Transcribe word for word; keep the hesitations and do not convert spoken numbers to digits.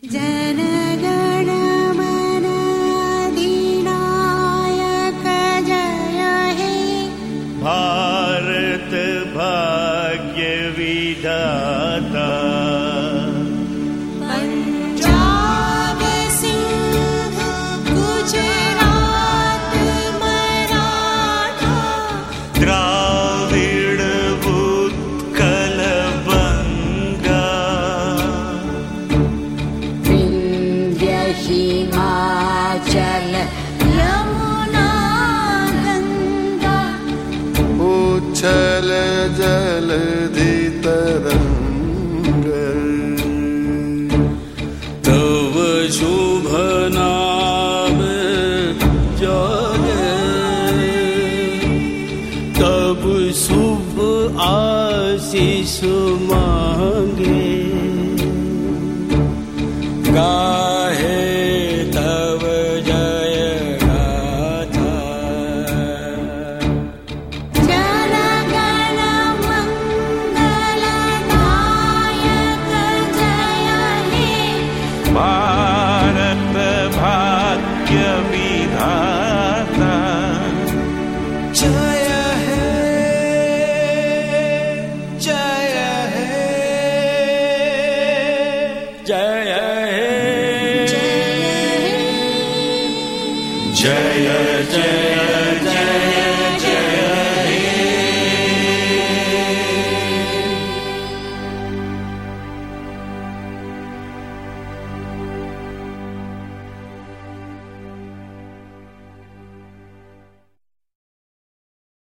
जनगण मन अधिनायक जय हे भारत भाग्य विधाता पंजाब सिंध गुजरात मराठा द्राविड़ उत्कल बंगा विंध्य हिमाचल यमुना गंगा उच्छल जलधि तरंग तव शुभ नाम जागे तब शुभ आशीष मांगे गाहे तव जय गाथा जनगण मंगलदायक जय हे भारत भाग्य विधाता जय हे जय हे जय हे जय जय